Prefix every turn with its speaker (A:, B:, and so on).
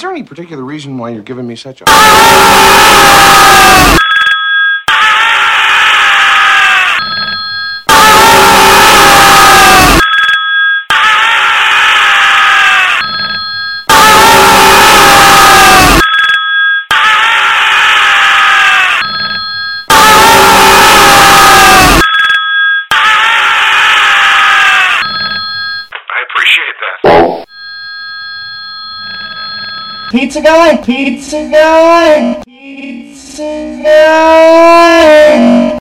A: there any particular reason why you're giving me such a...
B: Pizza guy! Pizza guy! Pizza guy!